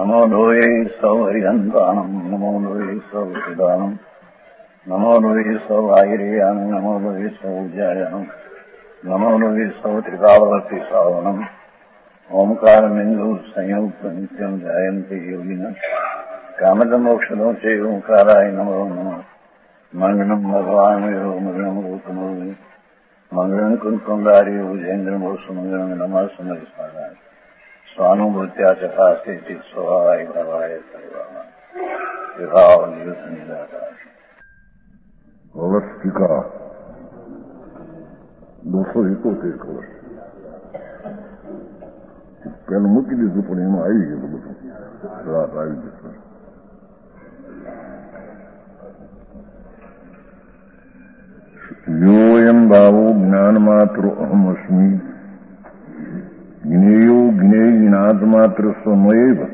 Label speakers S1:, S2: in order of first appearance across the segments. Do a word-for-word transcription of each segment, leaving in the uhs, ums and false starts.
S1: नमो लोये सौ हरिहन्तानम् नमो लोये सौ सिदानम् नमो लोये सौ आयर्यानम् नमो लोये सौ उज्जायनम् नमो लोये सौ त्रिकालवर्ति सावनम् ओंकारमिन्दु संयुक्त नित्यम् जायन्ते योगिनः कामदमोक्षदो च ओंकाराय नमो नमः मंगलम् भगवान् यो मंगलम् रूपमोहि मंगलम् कुंकुमधारी भुजेन्द्रमोसु मंगलम् नमः समरिस्मराय स्वानुभूत्या चकास्ते स्वभावाय भवाय सर्वाः
S2: Holistica दो सौ इकोतेर कलश पहले मुक्ति दिस पुणे में आई है तो रात आई जिसमें योयम भावो ज्ञान मात्र अहम अस्मि ज्ञेयो ज्ञेयनाद मात्र स्वमेव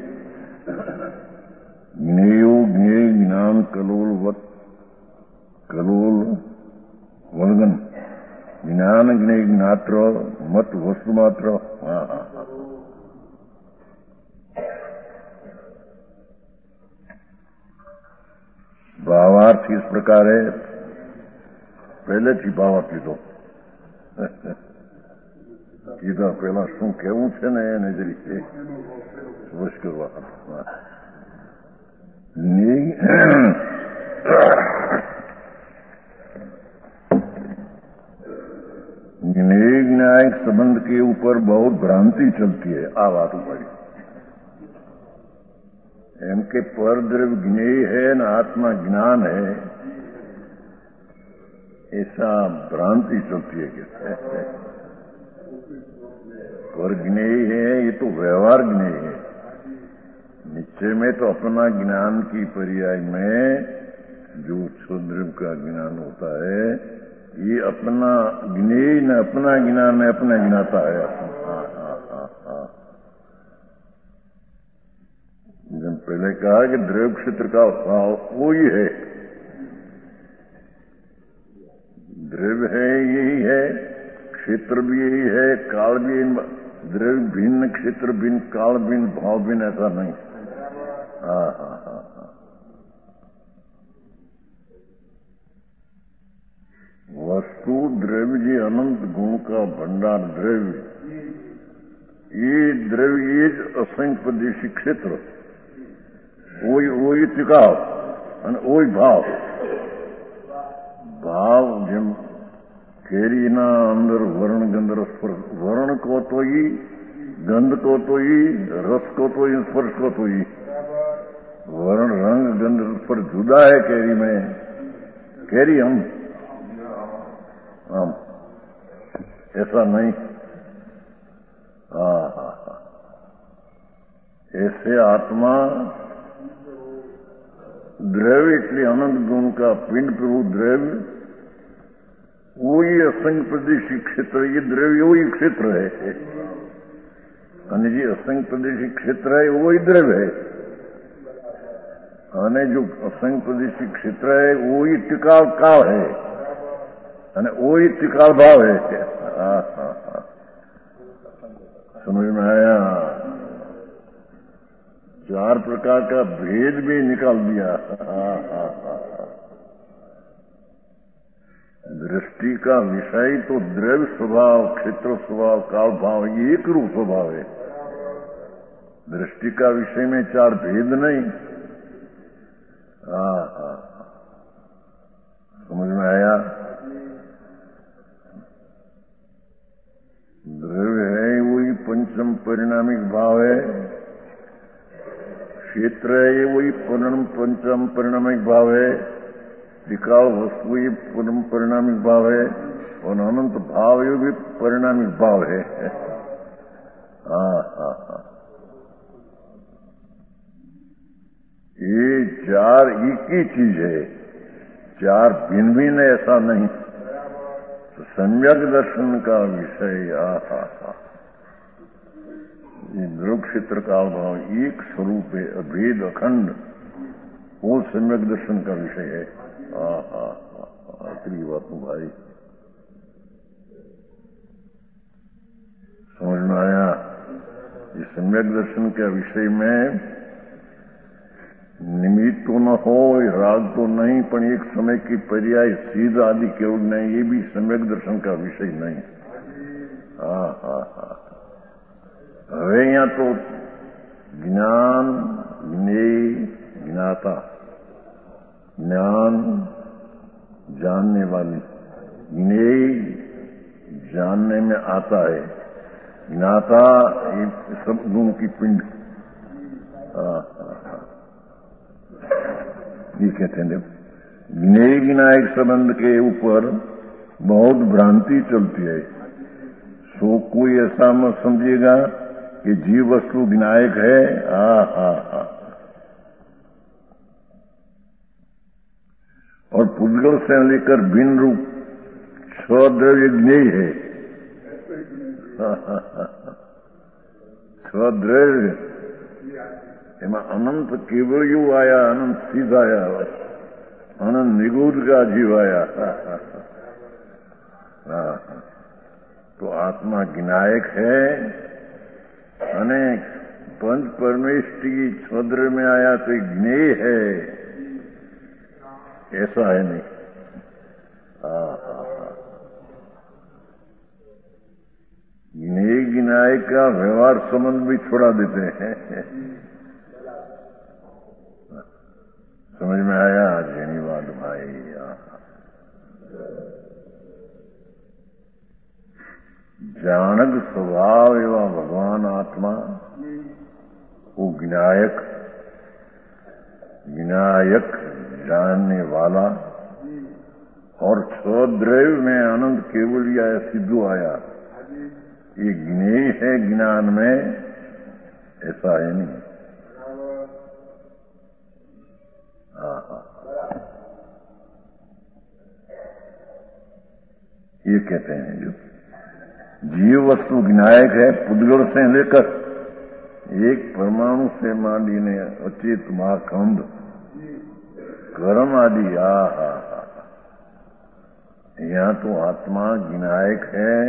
S2: ज्ञेयो ज्ञेय ज्ञान कलोलवत् कलोल वर्गन ज्ञान ज्ञेय ज्ञात्र मत वस्तु मात्र। हाँ हाँ हाँ भावार्थ इस प्रकार है, पहले થી ભાવાર્થ લીધો કીધા પેલા શું કેવું છે ને એને જ રીતે વશ કરવા ज्ञेय न्यायिक संबंध के ऊपर बहुत भ्रांति चलती है। आ बात ऊपर एम के पर द्रव्य ज्ञेय है न आत्मा ज्ञान है, ऐसा भ्रांति चलती है। कहते पर ज्ञेय है ये तो व्यवहार ज्ञेय है, निश्चय में तो अपना ज्ञान की पर्याय में जो क्षुद्र का ज्ञान होता है ये अपना ज्ञेय न अपना ज्ञान है, अपना ज्ञाता है। हाँ हाँ हाँ हाँ जब पहले कहा कि द्रव्य क्षेत्र का भाव वो ही है, द्रव्य है यही है, क्षेत्र भी यही है, काल भी द्रव्य भिन्न क्षेत्र भिन्न काल भिन्न भाव भिन्न ऐसा नहीं। हाँ हाँ हाँ हाँ वस्तु द्रव्य जी अनंत गुण का भंडार द्रव्य, ये द्रव्य ये असंख्य प्रदेशी क्षेत्र वही वही टिकाव वही भाव भाव જેમ કેરીના અંદર વર્ણ ગંધ સ્પર્શ વર્ણ को तो ही गंध को तो ही रस को तो ही स्पर्श को तो ही वर्ण रंग गंध स्पर्श जुदा है कैरी में, कैरी हम हम ऐसा नहीं। हाँ हाँ हाँ ऐसे आत्मा द्रव्य इसलिए अनंत गुण का पिंड प्रभु द्रव्य वही असंख्य प्रदेशी क्षेत्र, ये द्रव्य वही क्षेत्र है અને જે असंख्य प्रदेशी क्षेत्र है वही द्रव्य है, અને जो असंख्य प्रदेशी क्षेत्र है वही टिकाव काल है અને वही टिकाव भाव है। हाँ हाँ हाँ समझ में आया? चार प्रकार का भेद भी निकाल दिया। हाँ हाँ हाँ दृष्टि का विषय तो द्रव्य स्वभाव क्षेत्र स्वभाव काल भाव ये एक रूप स्वभाव है, दृष्टि का विषय में चार भेद नहीं। हाँ हाँ समझ में आया? द्रव्य है वही पंचम परिणामिक भाव है, क्षेत्र है वही पूर्ण पंचम परिणामिक भाव है, टिकाऊ वस्तु ही पूर्ण परिणामिक भाव है और अनंत भाव ये भी परिणामिक भाव है। हाँ हाँ हाँ ये चार एक ही चीज है, चार भिन्न भिन्न ऐसा नहीं। तो सम्यक दर्शन का विषय आ हा हा ये द्रव्य क्षेत्र का भाव एक स्वरूप है, अभेद अखंड, वो सम्यक दर्शन का विषय है। हा हा आखिरी बात भाई समझ में आया? इस सम्यक दर्शन के विषय में निमित्त तो न हो, राग तो नहीं, पण एक समय की पर्याय सीध आदि केवल नहीं, ये भी सम्यक दर्शन का विषय नहीं। हा हा हा હવે यहाँ तो ज्ञान, ज्ञेय, ज्ञाता, ज्ञान जानने वाली, ज्ञेय जानने में आता है, ज्ञाता ये सब गुण की पिंड। ये कहते हैं ज्ञेय ज्ञायक संबंध के ऊपर बहुत भ्रांति चलती है। सो कोई ऐसा मत समझिएगा कि जीव वस्तु ज्ञायक है। हा हा हा और पुद्गल से लेकर भिन्न रूप स्वद्रव्य ज्ञेय है। स्वद्रव्य એમાં અનંત કેવળિયું આયા, અનંત સિદ્ધ આયા, અનંત નિગૂઢ का जीव आया। तो आत्मा ज्ञायक है અને पंच परमेष्टि स्वद्र में आया तो ज्ञेय है, ऐसा है नहीं। ज्ञेय ज्ञायक का व्यवहार संबंध भी छोड़ा देते हैं। समझ में आया धन्यवाद भाई। जानक स्वभाव एवं भगवान आत्मा वो ज्ञायक, ज्ञायक जानने वाला, और स्वद्रव्य में अनंत केवल आया, सिद्धू आया, ये ज्ञेय है ज्ञान में, ऐसा है नहीं। ये कहते हैं जो जीव वस्तु ज्ञायक है, पुद्गल से लेकर एक परमाणु से मांडीने अचेत महाखंड कर्म आदि। आ हा यहाँ तो आत्मा ज्ञायक है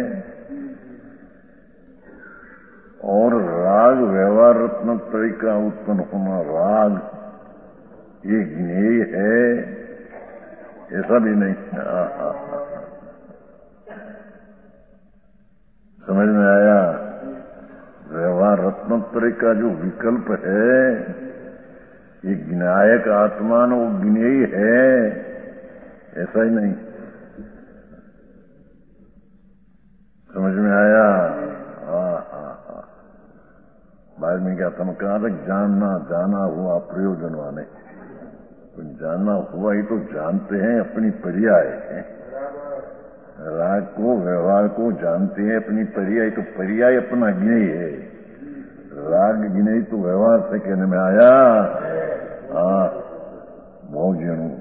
S2: और राग व्यवहार रत्न तरीका उत्पन्न होना, राग ये ज्ञेय है, ऐसा भी नहीं। आ हा समझ में आया। व्यवहार रत्नोत्तरी का जो विकल्प है, ये ज्ञायक आत्मा न वो ज्ञेय है, ऐसा ही नहीं। समझ में आया। हा हा हा बाद में क्या तुम कहा था, जानना जाना हुआ प्रयोजनवाने, तो जानना हुआ ही तो जानते हैं अपनी पर्याय है। राग को व्यवहार को जानते हैं अपनी पर्याय, तो पर्याय अपना ज्ञेय है। राग ज्ञेय तो व्यवहार से कहने में आया। हाँ बहुत जनू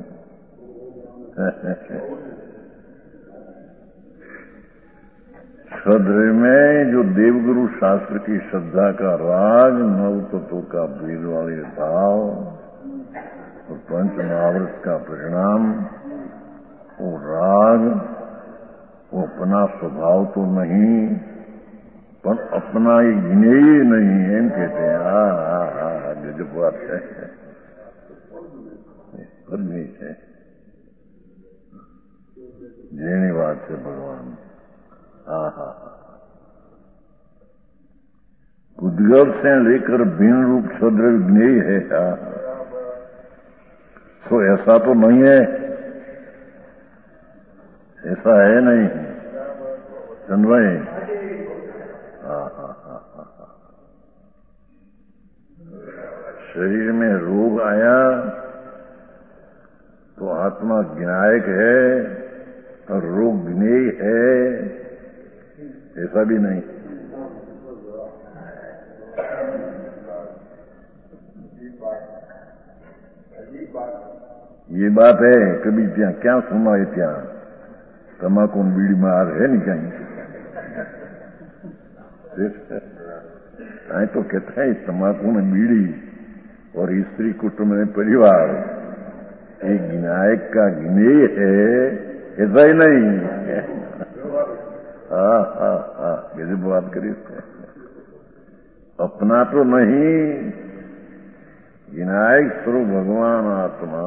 S2: सद्र में जो देवगुरु शास्त्र की श्रद्धा का राग, नव तत्व का भेद वाले भाव और पंच महाव्रत का परिणाम, वो राग वो अपना स्वभाव तो नहीं, पर अपना ही ज्ञेय नहीं है, कहते हैं। हा हा हा जो बात है नहीं है जेनी बात है भगवान। हा हा पुद्गल से लेकर भिन्न रूप स्वद्रव्य ज्ञेय है। हा तो ऐसा तो नहीं है, ऐसा है नहीं चंद्रभाई। शरीर में रोग आया तो आत्मा ज्ञायक है और रोग ज्ञेय है, ऐसा भी नहीं। ये बात है कभी ત્યાં क्या सुना है, ત્યાં तमाकू बीड़ी मार है नहीं कहीं। आई तो कहता है तमाकू में बीड़ी और स्त्री कुटुंब में परिवार एक ज्ञायक का ज्ञेय है, ऐसा ही नहीं। हाँ हाँ हाँ गजब बात करी। अपना तो नहीं विनायक स्वरूप भगवान आत्मा,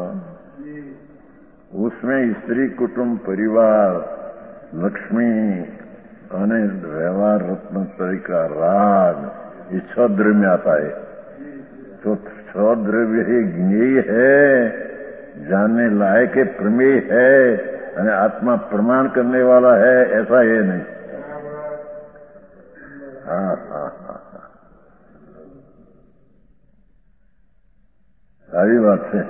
S2: उसमें स्त्री कुटुंब परिवार लक्ष्मी અને व्यवहार रत्न तरीका राग ये छह द्रव्य आता है। तो छह द्रव्य ही ज्ञेय है, जानने लायक है, प्रमेय है, અને आत्मा प्रमाण करने वाला है, ऐसा है नहीं। हाँ हाँ हाँ हाँ सारी बात है।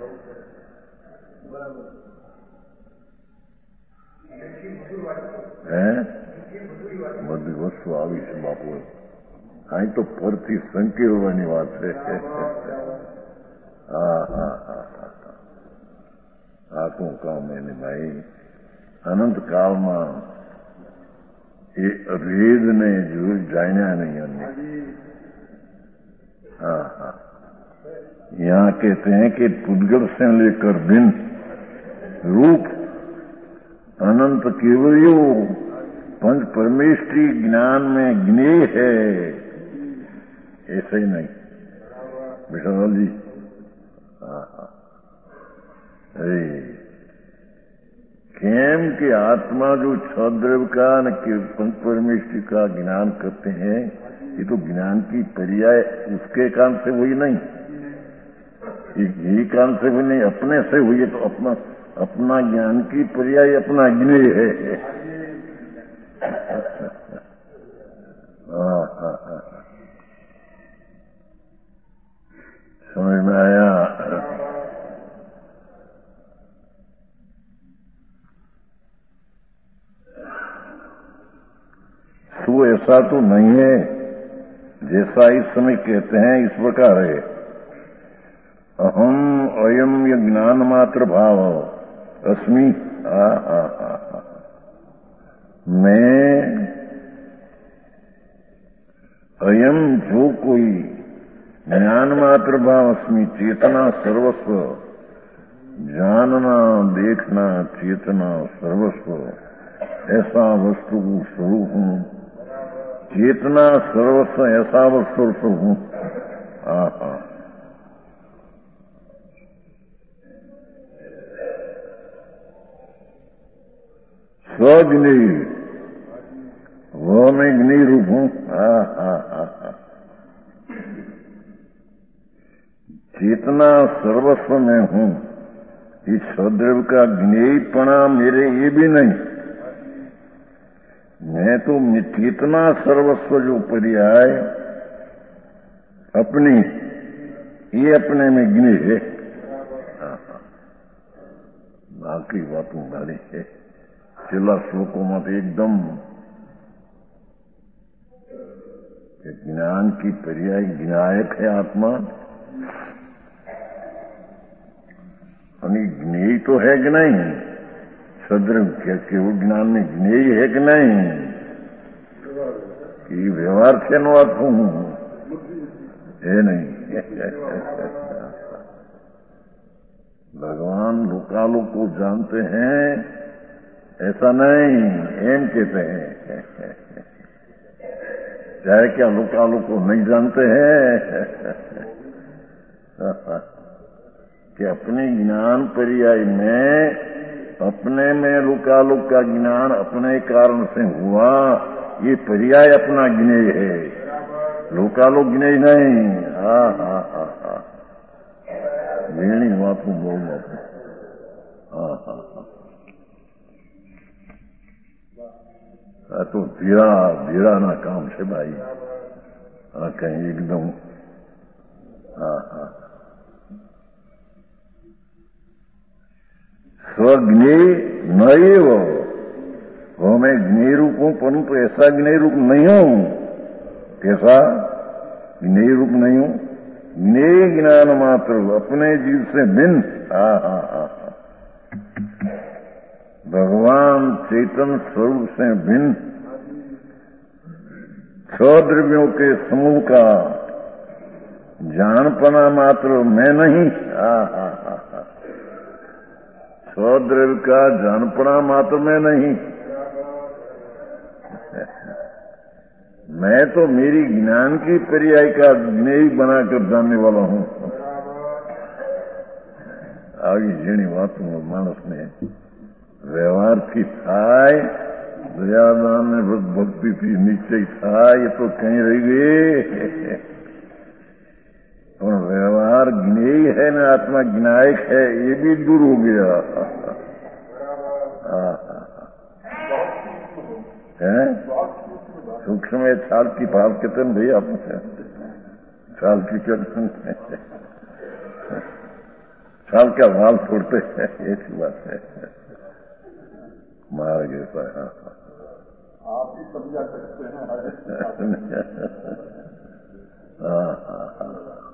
S2: હે બધી વસ્તુ આવી છે બાપુ, અહીં તો પરથી સંકેલવાની વાત છે। હા હા હા હા આ શું કામ એને ભાઈ, અનંત કાળમાં એ વેદને જોઈ જાણ્યા નહીં અમને। हाँ हाँ यहाँ कहते हैं कि पुद्गल से लेकर दिन रूप अनंत केवलियो पंच परमेष्ठी ज्ञान में ज्ञेय है, ऐसे ही नहीं विशाल जी। हाँ हाँ केम कि आत्मा जो छद्रव का न पंच परमेष्ठी का ज्ञान करते हैं, ये तो ज्ञान की पर्याय उसके कारण से हुई नहीं, यही कारण से हुई नहीं, अपने से हुई है। तो अपना अपना ज्ञान की पर्याय अपना ज्ञेय है। हाँ हाँ हाँ समझ में आया। तो ऐसा तो नहीं है जैसा इस समय कहते हैं, इस प्रकार है। अहम अयम ये ज्ञान मात्र भाव अस्मि। आ आ आ आ मैं अयम जो कोई ज्ञान मात्र भाव अस्मि, चेतना सर्वस्व, जानना देखना चेतना सर्वस्व, ऐसा वस्तु स्वरूप हूँ। चेतना सर्वस्व ऐसा वस्तु स्वरूप हूँ। हाँ हाँ स्वज्ञेय, वो मैं ज्ञेय रूप हूँ। हाँ हाँ हाँ हाँ चेतना सर्वस्व में हूँ। इस सद्रव का ज्ञेयपणा मेरे ये भी नहीं, मैं तो चेतना सर्वस्व जो पर्याय अपनी, ये अपने में ज्ञेय है। बाकी बातों गाड़ी है छेल्ला श्लोकों में एकदम ज्ञान की पर्याय ज्ञायक है आत्मा, અને જ્ઞેય તો है कि नहीं? सद्रव केवल ज्ञान में ज्ञेय है कि नहीं? कि व्यवहार से नो अर्थ हूं है नहीं। भगवान लोकालोक को जानते हैं ऐसा नहीं, एम कहते हैं। चाहे क्या लोकालोक को नहीं जानते हैं कि अपने ज्ञान पर्याय में, अपने में लोकालोक का ज्ञान अपने कारण से हुआ, ये पर्याय अपना ज्ञेय है, लोकालोक ज्ञेय नहीं। हा हा हा हा वेणी बात बोल बापू। हा हा हा आ तो धीरा धीरा ना काम છે ભાઈ। આ કઈ એકદમ હા હા स्वज्ञेय न एव, वो मैं ज्ञेय रूप हूं, परंतु ऐसा ज्ञेय रूप नहीं हूं। कैसा ज्ञेय रूप नहीं हूं? ज्ञेय ज्ञान मात्र, अपने जीव से भिन्न। हा हा हा भगवान चेतन स्वरूप से भिन्न छह द्रव्यों के समूह का जानपना मात्र मैं नहीं। हा हा हा हा स्वद्रव्य का जानपना मात्र में नहीं, मैं तो मेरी ज्ञान की पर्याय का ज्ञेय बनाकर जानने वाला हूं। આવી જેની વાતો માણસને વ્યવહારથી થાય, દયાદાન ને ભક્તિથી નિશ્ચય થાય, એ તો કઈ રહી ગઈ. પણ व्यवहार ज्ञेय है ना आत्मा ज्ञायक है, ये भी दूर हो गया. है सूक्ष्म है, छाल की भाव कहते हैं भाई आप छाल की कहते हैं, छाल का भाव छोड़ते हैं, ऐसी बात है. मार गए आप ही समझा सकते हैं. हाँ हाँ हाँ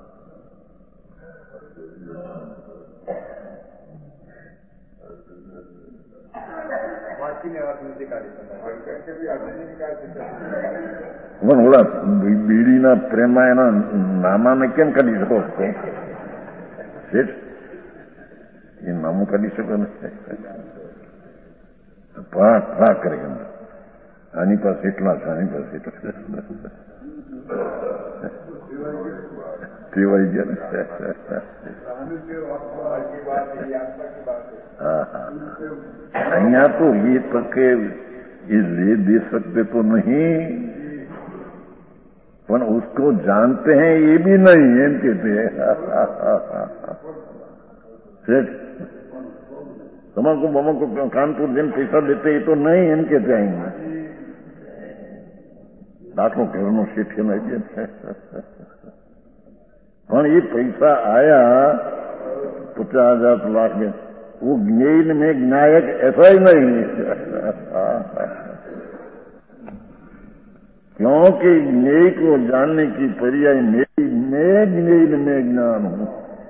S2: પણ ઓલા બીડીના પ્રેમમાં એના નામાને કેમ કાઢી શકો શેઠ? એ નામું કાઢી શકો ને? ફા ફા કરે આની પાસે એટલા છે, આની પાસે એટલા ટેવાઈ ગયા ને. हाँ हाँ અહીંયા तो ये तक ये ले दे सकते तो नहीं, पर उसको जानते हैं ये भी नहीं, एम कहते हैं. તમાકુ બમકો કાનપુર જેમ પૈસા દેતે એ તો નહીં, એમ कहते हैं. દાખલો ઘરનો શેઠ નહીં, પણ ये पैसा आया पचास हजार लाख में, वो ज्ञेय में ज्ञायक ऐसा ही नहीं. क्योंकि ज्ञेय को जानने की पर्याय मेरी, मैं ज्ञेय में ज्ञान हूं.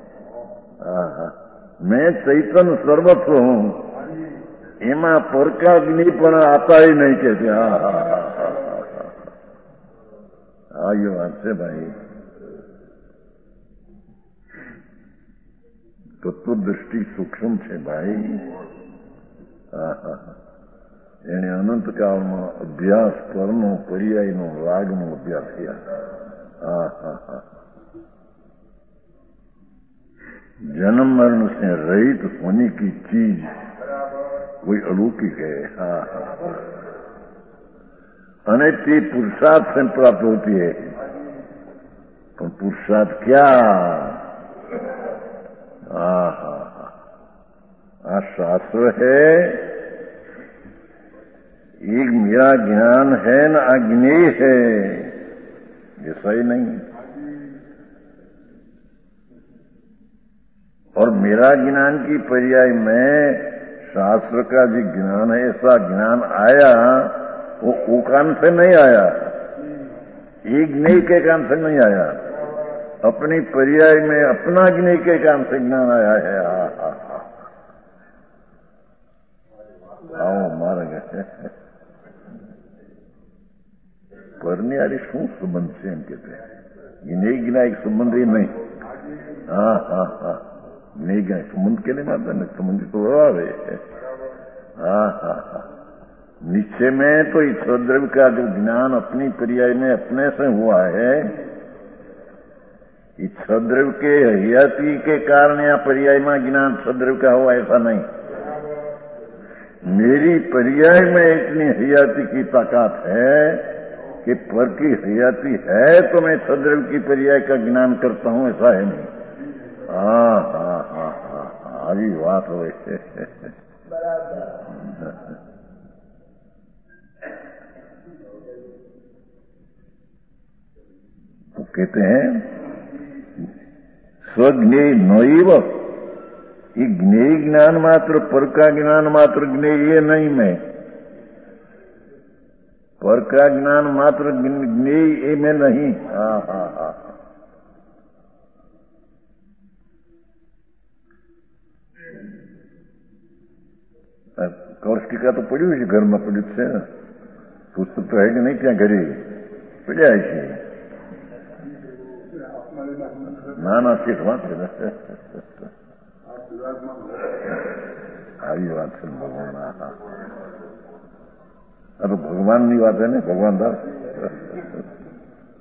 S2: मैं चैतन्य सर्वस्व हूं, एमा पर का ज्ञेय पण आता ही नहीं कहते. हाँ हाँ हाँ हाँ ये बात है भाई. તત્વદ્રષ્ટિ સૂક્ષ્મ છે ભાઈ. એને અનંતકાળમાં અભ્યાસ પરનો પર્યાયનો રાગનો અભ્યાસ થયા. હા હા હા जन्म मरण से रहित होने की चीज कोई अलौकिक है. हाँ हाँ अने ते पुरुषार्थ से प्राप्त होती है. तो पुरुषार्थ क्या? हाँ हाँ हाँ शास्त्र है. एक मेरा ज्ञान है न अज्ञेय है, ये सही नहीं. और मेरा ज्ञान की पर्याय में शास्त्र का जो ज्ञान है, ऐसा ज्ञान आया वो वो कान से नहीं आया, एक ज्ञेय के कान से नहीं आया, अपनी पर्याय में अपना ज्ञेय के कान से ज्ञान आया है. आओ मार गए परनी यारी शू संबंध से एम कहते हैं. ज्ञेय ज्ञायक संबंध ही नहीं. हाँ हाँ हाँ नहीं गए संबंध के लिए माता नहीं, संबंध तो आवे. हाँ हाँ हाँ निश्चय में तो इस द्रव्य का जो ज्ञान अपनी पर्याय में अपने से हुआ है, इस द्रव्य के हयाती के कारण या पर्याय में ज्ञान सद्रव्य का हुआ ऐसा नहीं. मेरी पर्याय में इतनी हयाती की ताकत है कि पर की हयाती है तो मैं सद्रव्य की पर्याय का ज्ञान करता हूं, ऐसा है नहीं. हाँ हाँ हाँ हाँ આવી વાત હોય છે. तो कहते हैं स्वज्ञेय नैव, ये ज्ञेय ज्ञान मात्र, पर का ज्ञान मात्र ज्ञेय ये नहीं. मैं पर का ज्ञान मात्र ज्ञेय ये में नहीं. हाँ हाँ हाँ કૌષ્ટિકા તો પડ્યું છે, ઘરમાં પડ્યું છે. પુસ્તક તો હે કે નહીં ત્યાં ઘરે પડ્યા છે. ના ના શેઠ વાંચે ને આવી વાત છે ભગવાન. આ તો ભગવાનની વાત છે ને, ભગવાન દાસ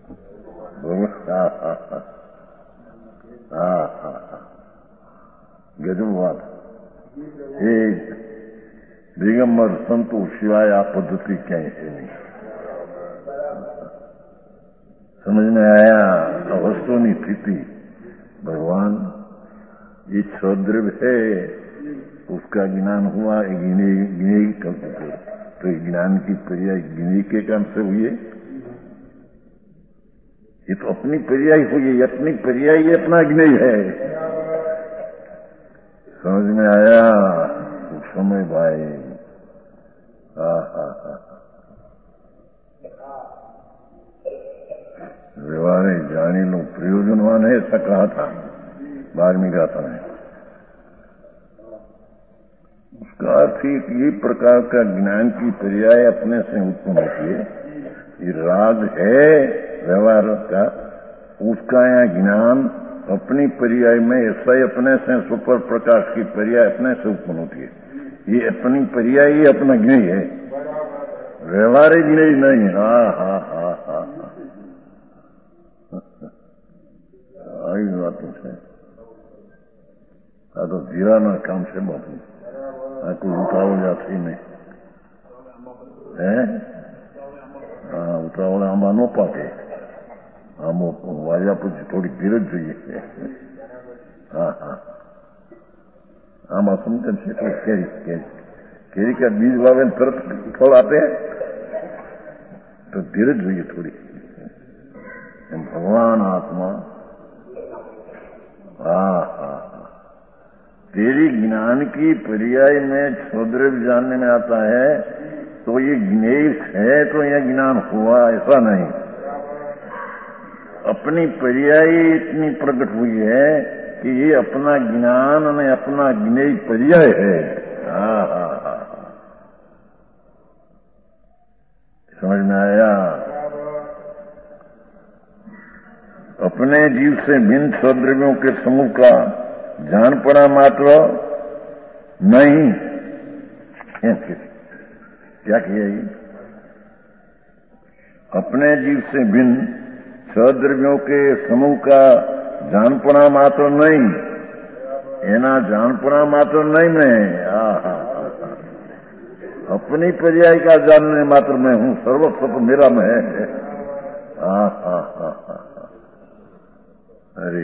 S2: ભગવાન. હા હા હા હા હા गजब बात एक दिगंबर संतों सिवाय आ पद्धति ક્યાંય है नहीं। समझ में आया वस्तुनी स्थिति। भगवान ये सद्रव्य है उसका ज्ञान हुआ गिने गिने तो ज्ञान की पर्याय गिने के काम से हुई। ये तो अपनी पर्याय हुई, अपनी पर्याय अपना ज्ञेय है। समझ में आया समय भाई। हा हा हा व्यवहार जानी लो प्रयोजनवान है ऐसा कहा था वाल्मीकि गाथा ने। उसका अर्थ ये प्रकार का ज्ञान की पर्याय अपने से उत्पन्न होती है। ये राग है व्यवहार का, उसका यहाँ ज्ञान अपनी पर्याय में ऐसा ही अपने से सुपर प्रकाश की पर्याय अपने से उत्पन्न होती है। ये अपनी पर्याय ही अपना ज्ञेय है, व्यवहारिक ज्ञेय नहीं। हा हा हा हा आई बातों से आ तो जीरा ना काम से बातों आ कोई उतावल जाती नहीं है। हाँ उतावल आंबा नो पाके આમ વાયા પછી થોડી ધીરજ જોઈએ। હા હા આમાં સમજણ છે એટલે કેરી કેરી કેરી का बीज वावे तरत फल આપે तो धीरज જોઈએ थोड़ी। भगवान आत्मा हाँ हाँ तेरी ज्ञान की पर्याय में क्षुद्रव्य जानने में आता है तो ये ज्ञेय है तो यह ज्ञान हुआ ऐसा नहीं। अपनी पर्याय इतनी प्रकट हुई है कि ये अपना ज्ञान और अपना ज्ञेय पर्याय है। हाँ हाँ हाँ समझ में आया। अपने जीव से भिन्न सद्रव्यों के समूह का जान पड़ा मात्र नहीं। क्या किया ये? अपने जीव से भिन्न सद्रव्यों के समूह का जानपणा मात्र नहीं, एना जानपणा मात्र नहीं मैं। आहा अपनी पर्याय का जानने मात्र मैं हूं, सर्वस्व तो मेरा में है। आहा अरे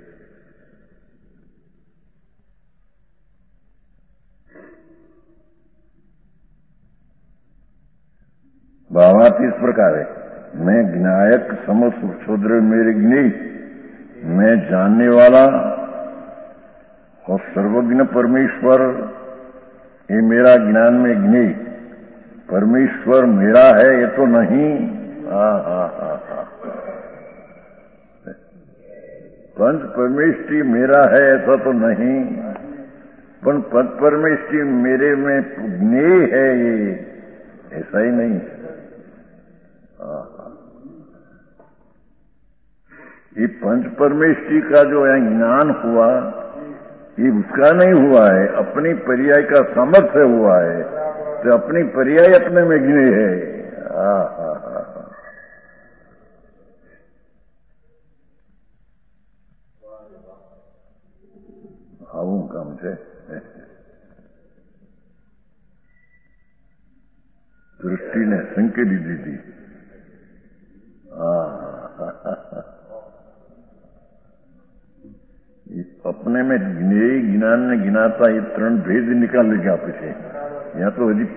S2: भावार्थ इस प्रकार है, मैं ज्ञायक समस्त क्षुद्र मेरे ज्ञेय, मैं जानने वाला और सर्वज्ञ परमेश्वर, ये मेरा ज्ञान में ज्ञेय। परमेश्वर मेरा है ये तो नहीं। हा हा हा हा पंच परमेष्टि मेरा है ऐसा तो नहीं, पर पंच परमेष्टि मेरे में ज्ञेय है ये ऐसा ही नहीं। ये पंच परमेष्टि का जो है ज्ञान हुआ ये उसका नहीं हुआ है, अपनी पर्याय का सामर्थ्य हुआ है। तो अपनी पर्याय अपने में ज्ञेय है। हा हा हा આવું કામ છે। દૃષ્ટિને સંકેલી દીધી। अपने में ज्ञेय ज्ञान ने गिनाता ये त्रण भेद निकाल लेगा पीछे। यहाँ तो अजी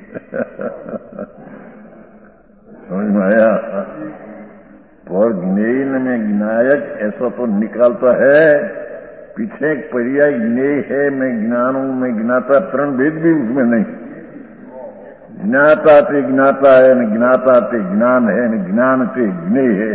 S2: समझ में आया। और ज्ञेय में ज्ञायक ऐसा तो निकालता है, पीछे एक पर्याय ज्ञेय है मैं ज्ञान हूं मैं ज्ञाता, त्रण भेद भी उसमें नहीं। ज्ञाता ते ज्ञाता है न ज्ञाता ते ज्ञान है न ज्ञान ते ज्ञेय है।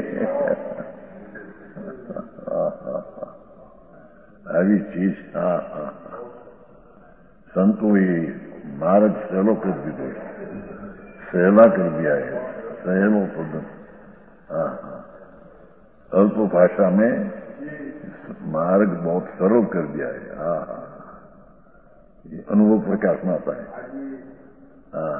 S2: આવી ચીજ હા હા संतों ये मार्ग सહેલો कर दीधो, सहला कर दिया है, सहेलो पद। हाँ हाँ अल्प भाषा में मार्ग बहुत सरल कर दिया है। हाँ हाँ ये अनुभव प्रकाश में आता है। हाँ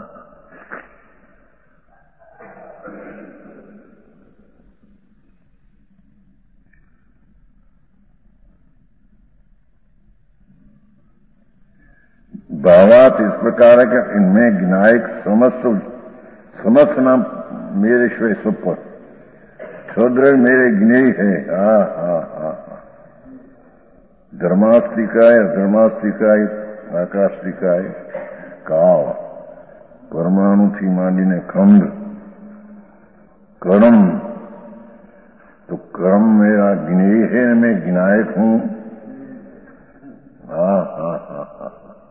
S2: भावात इस प्रकार है कि इनमें गिनायक समस्त समस्त नाम मेरे श्वे सब पर सुदृढ़ मेरे गिने है। हा हा हा धर्मास्तिकाय अधर्मास्तिकाय आकास्तिकाय काव परमाणु थी માંડીને खंड कर्म तो कर्म मेरा गिने है, मैं गिनायक हूं। हा हा हा हा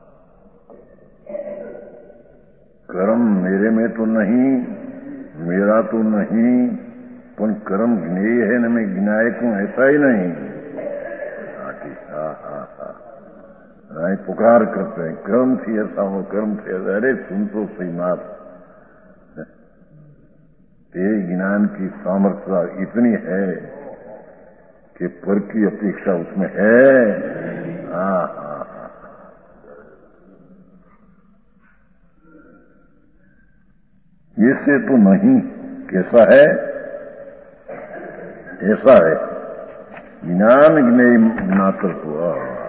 S2: कर्म मेरे में तो नहीं, मेरा तो नहीं, पर कर्म गिने है न मैं गिनायक हूं, ऐसा ही नहीं। हा हा हा नहीं पुकार करते हैं कर्म थी ऐसा हो, कर्म थी ऐसा। अरे सुन तो सही नाथ, तेरे ज्ञान की सामर्थ्य इतनी है कि पर की अपेक्षा उसमें है। हा हा हा इससे तो नहीं, कैसा है? ऐसा है ज्ञान ज्ञेय मात्र हुआ,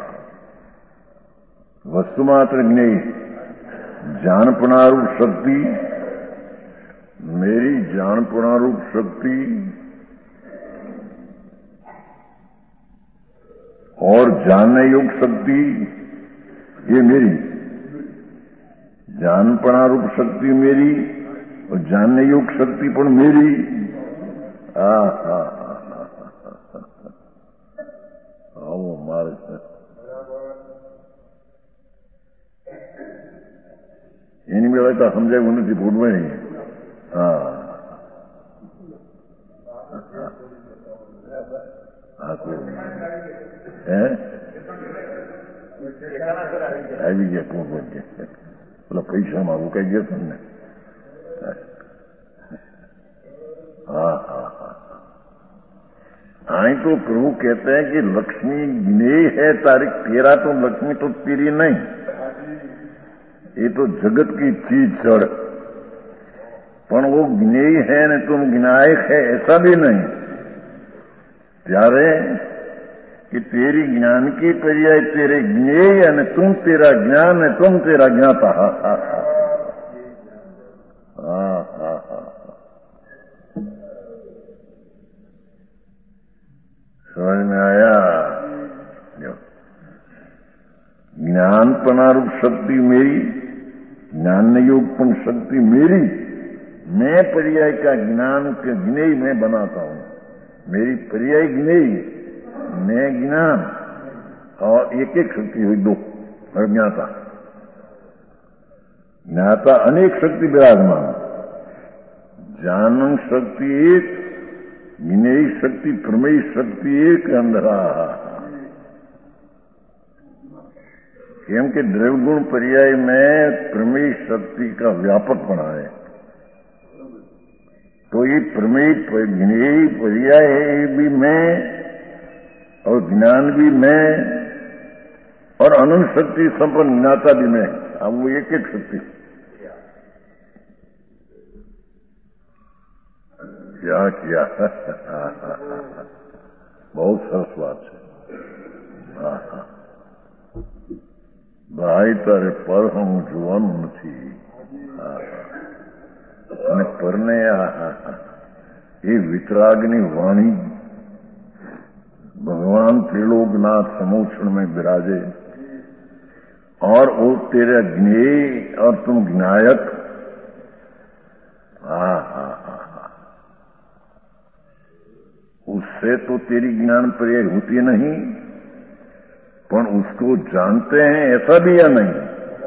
S2: वस्तु मात्र ज्ञेय जानपणारूप शक्ति, मेरी जानपणारूप शक्ति और जानने योग शक्ति, ये मेरी जानपणारूप शक्ति मेरी और जानने योग शक्ति पण मेरी। आ हा આવો માર્ગ એની મેળે તો સમજાયું નથી ભૂલવા નહીં। હા હા કોઈ હે આવી ગયા કોણ બોલ ગયા પેલા પૈસામાં રોકાઈ ગયા તમને। હા હા હા आई तो प्रभु कहते हैं कि लक्ष्मी ज्ञेय है तारीख तेरा, तो लक्ष्मी तो तेरी नहीं, ये तो जगत की चीज जड़, पर वो ज्ञेय है न तुम ज्ञायक है ऐसा भी नहीं। त्यारे कि तेरी ज्ञान की पर्याय तेरे ज्ञेय है न तुम तेरा ज्ञान है, तुम तेरा ज्ञाता। हा हा हा हा हा समझ में आया? ज्ञानपणारूप शक्ति मेरी, ज्ञान योगपन शक्ति मेरी, मैं पर्याय का ज्ञान के ज्ञेय मैं बनाता हूं। मेरी पर्याय ज्ञेय, मैं ज्ञान, और एक एक शक्ति हुई दो और ज्ञाता। ज्ञाता अनेक शक्ति विराजमान, जानन शक्ति एक, ज्ञेय शक्ति प्रमेय शक्ति एक अंधरा। केम के द्रव्यगुण पर्याय में प्रमेय शक्ति का व्यापक बना है, तो ये प्रमेय ज्ञेय पर्याय है, ये भी मैं और ज्ञान भी मैं और अनंत शक्ति संपन्न ज्ञाता भी मैं। अब वो एक एक शक्ति क्या किया बहुत सरस बात है। भाई तारे पर हम जुआन નથી અને પરને એ વિતરાગની વાણી भगवान त्रिलोकनाथ समोक्षण में विराजे और वो तेरा ज्ञेय और तुम ज्ञायक। हा हा हा उससे तो तेरी ज्ञान पर्याय होती नहीं, पर उसको जानते हैं ऐसा भी या नहीं?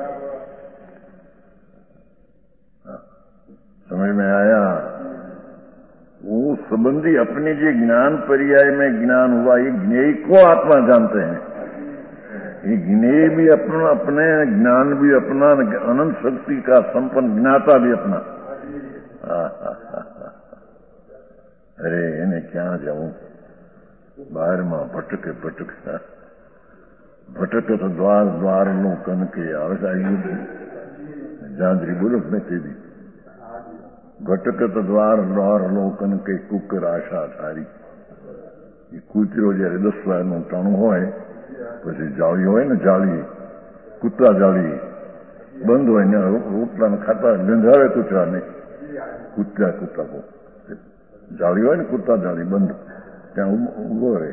S2: समझ में आया? वो संबंधी अपने जो ज्ञान पर्याय में ज्ञान हुआ, ये ज्ञेय को आत्मा जानते हैं। ये ज्ञेय भी अपना, अपने ज्ञान भी अपना, अनंत शक्ति का संपन्न ज्ञाता भी अपना। हा हा हा अरे એને ક્યાં જાઉં? બહારમાં ભટકે ભટકે ભટકે તો દ્વાર દ્વારનું કનકે આવ્યું જાંજરી બોલો મેં તેવી ભટકે તો દ્વાર દ્વારનું કનકે કુકર આશા સારી। એ કૂતરો જયારે દસ વારનું ટાણું હોય પછી જાળી હોય ને જાળી, કૂતરા જાળી, બંધ હોય ને રોટલા ખાતા ગંધાવે કૂતરાને, કૂતરા કૂતરા જાળી હોય ને કૂતરા જાળી બંધ ત્યાં ઉભો રહે.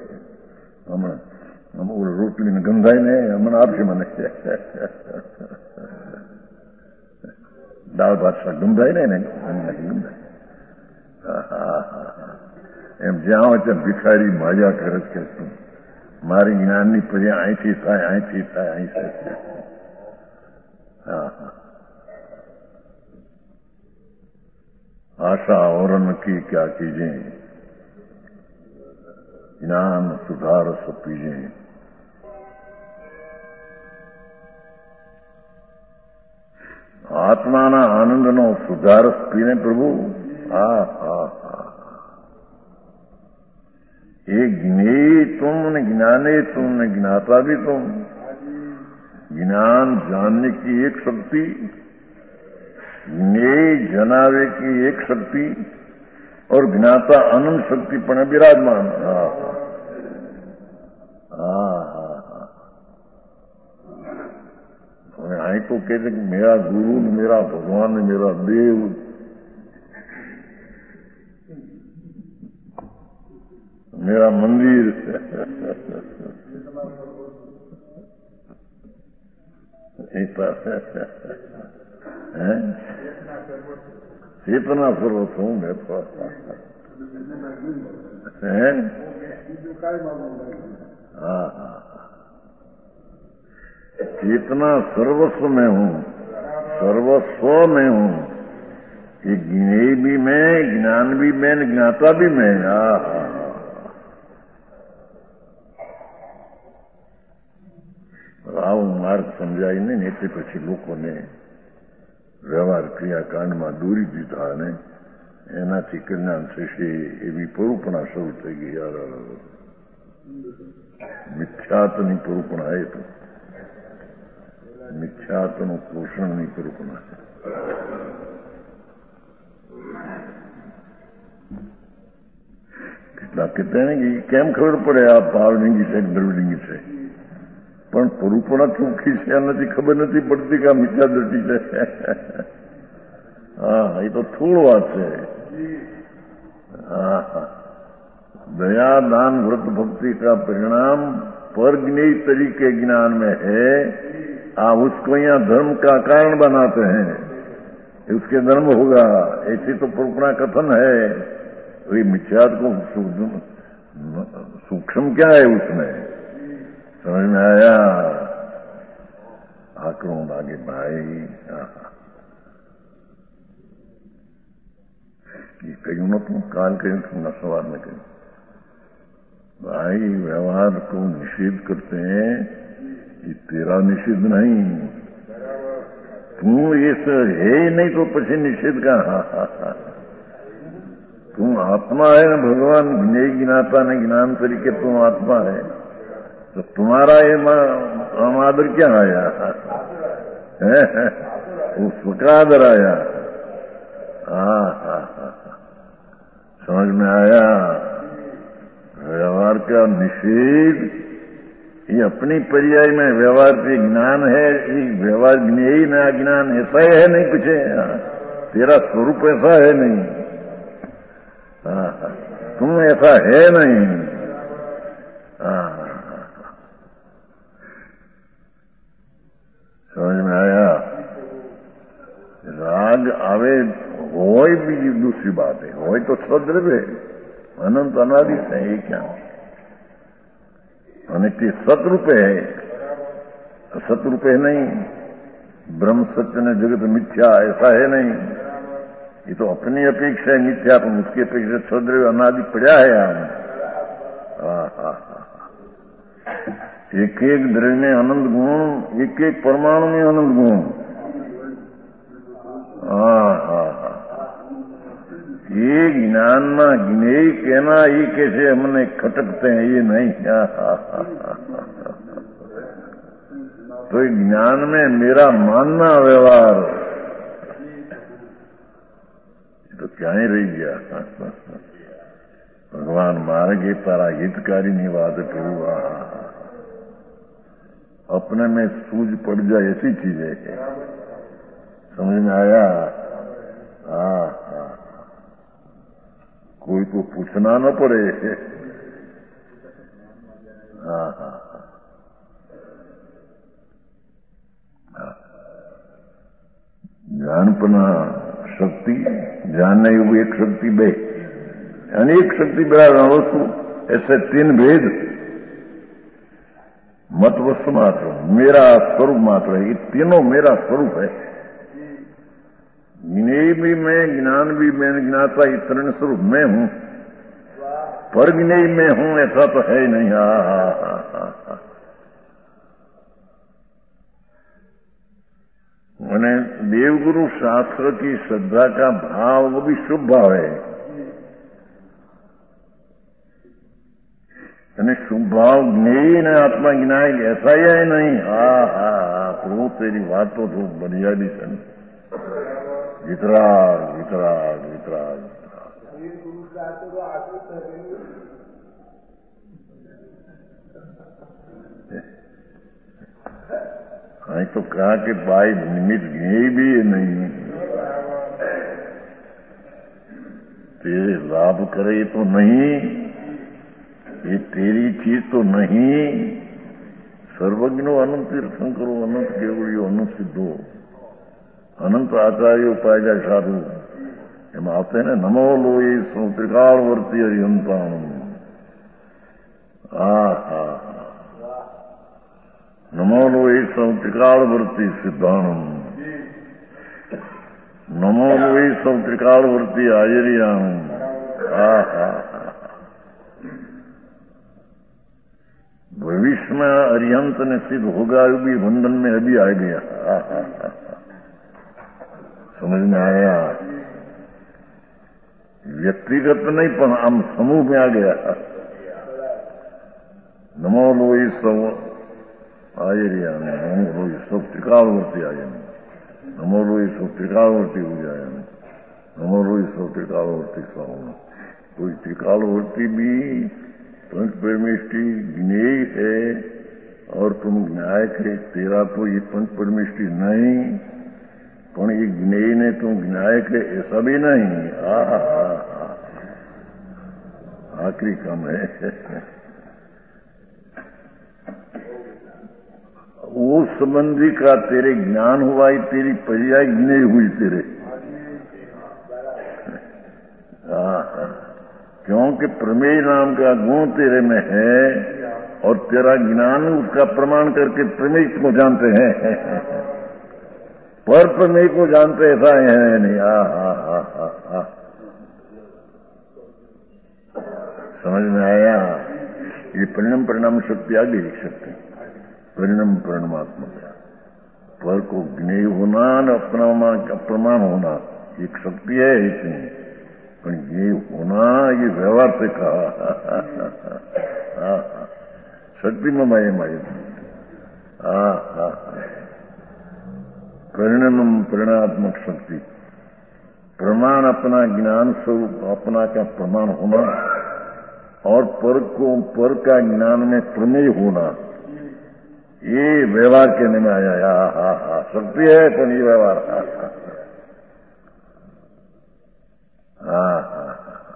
S2: હમણાં રોટલીને ગંધાય ને હમણાં આપશે મને. દાળ ભાત શાક ગંધાય ને ગંધાય. એમ જ્યાં હોય ત્યાં ભિખારી માજા કરે કે મારી જ્ઞાનની પર્યા અહીંથી થાય અહીંથી થાય અહીં થાય. હા હા आशा और की क्या कीजिए, ज्ञान सुधार सब पीजिए. आत्माना आनंदनो सुधार पीने प्रभु. हा हा हा ये ज्ञेय तुम ने ज्ञाने तुम ने ज्ञाता भी तुम. ज्ञान जानने की एक शक्ति, ज्ञेय जनावे की एक शक्ति और ज्ञाता अनंत शक्ति पण विराजमान. हाँ हाँ हाँ हाँ आई तो कहते कि मेरा गुरु ने मेरा भगवान ने मेरा देव, मेरा मंदिर. है चेतना सर्वस्व हूं मैं तो. हाँ हाँ चेतना सर्वस्व में हूं, सर्वस्व में हूं. ये ज्ञेय भी मैं, ज्ञान भी मैं, ज्ञाता भी मैं. हाँ हाँ આવો માર્ગ સમજાઈને ને એટલે પછી લોકોને વ્યવહાર ક્રિયાકાંડમાં દોરી દીધા અને એનાથી કલ્યાણ થશે એવી પરુપણા શરૂ થઈ ગઈ. યાર મિથ્યાત્વની પરુપણા એ તો મિથ્યાત્વનું પોષણની પરુપણા. કેટલા કહેતા ને કે કેમ ખબર પડે આ ભાવલિંગી છે દ્રવલિંગી છે, પણ પરુપણા ચોખ્ખી છે આ નથી ખબર નથી પડતી કે આ મિથ્યા દ્રષ્ટિ છે. હા એ તો થોડ વાત છે. હા હા दया दान व्रत भक्ति का परिणाम पर ज्ञेय तरीके ज्ञान में है. आ उसको यहाँ धर्म का कारण बनाते हैं, उसके धर्म होगा ऐसी तो परुपणा कथन है. वही मिथ्यात को सूक्ष्म क्या है उसमें समझ में आया. आक्रमण आगे भाई ये कहीं न तुम काल कहीं तुम सवार में कहीं भाई व्यवहार को निषेध करते हैं. ये तेरा निषेध नहीं, तू ये सब है ही नहीं तो पछी निषेध का. तुम आत्मा है ना, भगवान ज्ञेय ज्ञाता ने ज्ञान तरीके तुम आत्मा है तो तुम्हारा ये अमादर क्या आया, वो स्वकादर आया. हाँ हाँ हाँ समझ में आया. व्यवहार का निषेध ये अपनी पर्याय में व्यवहार के ज्ञान है. ये व्यवहार ज्ञेय ना ज्ञान ऐसा ही है नहीं, कुछ तेरा स्वरूप ऐसा है नहीं. हाँ तुम ऐसा है नहीं. हाँ समझ में आया. राग आवे होय बीजी दूसरी बात है, होय तो सद्रव्य अनंत अनादि है. ये क्या अनित्य सतरूप है, सतरूप है नहीं. ब्रह्म सत्य ने जगत मिथ्या ऐसा है नहीं. ये तो अपनी अपेक्षा है मिथ्या, पर उसकी अपेक्षा सद्रव्य अनादि पड़ा है यहाँ. एक एक द्रव्य में अनंत गुण, एक एक परमाणु में अनंत गुण. हाँ हाँ हाँ ये ज्ञान में ज्ञेय कहना ये कैसे हमने खटकते हैं ये नहीं. तो ज्ञान में मेरा मानना व्यवहार तो क्या ही रह गया. भगवान मार्गे तारा हितकारी निवाद हुआ. अपने में सूझ पड़ जाए ऐसी चीज है. समझ में आया? हाँ हाँ, कोई को पूछना न पड़े। हाँ हाँ हाँ, ज्ञानपना शक्ति, जानने योग्य एक शक्ति बे, अनेक शक्ति बड़ा वस्तु, ऐसे तीन भेद। मत वस्तु मात्र, मेरा स्वरूप मात्र है, ये तीनों मेरा स्वरूप है। ज्ञेय भी मैं, ज्ञान भी मैं, ज्ञाता इतने स्वरूप मैं हूं, पर ज्ञेय मैं हूं ऐसा तो है ही नहीं। हा हा हा हा हा। मैंने देवगुरु शास्त्र की श्रद्धा का भाव, वो भी शुभ भाव है, यानी शुभ भाव। ज्ञेय न आत्मा गिनाए, ऐसा ही है नहीं। हा हा हा, प्रभु तेरी बात तो तो बढ़िया भी सन। वितराग वितराग वितराग हाँ, तो कहा कि भाई निमित्त ज्ञेय भी है नहीं, तेरे लाभ करे तो नहीं, ये तेरी चीज तो नहीं। सर्वज्ञो अनंत तीर्थंकरो, अनंत केवलियो, अनंत सिद्धो, अनंत आचार्य उपाय साधु, एम आते हैं ना, नमो लोई सो त्रिकालवर्ती अरिहंताम। आ हा, नमो लोई सो त्रिकालवर्ती सिद्धानम, नमो लोई सो त्रिकालवर्ती आयरियाम। आ हा, भविष्य में अरिहंत ने सिद्ध होगा, भी बंधन में अभी आ गया। आ हा हा, समझ में आया? व्यक्तिगत नहीं, पर हम समूह में आ गया। नमो लोई सब आयरिया, नमो लोई सब त्रिकालवर्ती आय, नमो लोई सब त्रिकालवर्ती हो जाए, नमो लोई सब त्रिकालवर्ती स्वामी। कोई त्रिकालवर्ती भी पंच परमेष्टि ज्ञेय है और तुम ज्ञायक है, तेरा तो ये पंच परमेष्टि नहीं, पण ये ज्ञेय ने तुम ज्ञायक है ऐसा भी नहीं। आ हा हा, आखिरी काम है। वो संबंधी का तेरे ज्ञान हुआ ही तेरी पर्याय ज्ञेय हुई तेरे। हाँ, क्योंकि प्रमेय नाम का गुण तेरे में है और तेरा ज्ञान उसका प्रमाण करके प्रमेय को जानते हैं, पर प्रमेय को जानते ऐसा है नहीं। हा हा हा हा हा, समझ में आया? ये परिणाम परिणाम शक्ति आ गई, शक्ति परिणाम परिणामात्मक, पर को ज्ञेय होना न अप्रमाण होना एक शक्ति है इतनी, पर ये होना ये व्यवहार से कहा। शक्ति में माये माये परिणाम परिणात्मक शक्ति, प्रमाण अपना ज्ञान स्वरूप अपना का प्रमाण होना और पर को पर का ज्ञान में प्रमेय होना, ये व्यवहार कहने में आया। हा हा हा, शक्ति है पर ये व्यवहार। हा हा हा,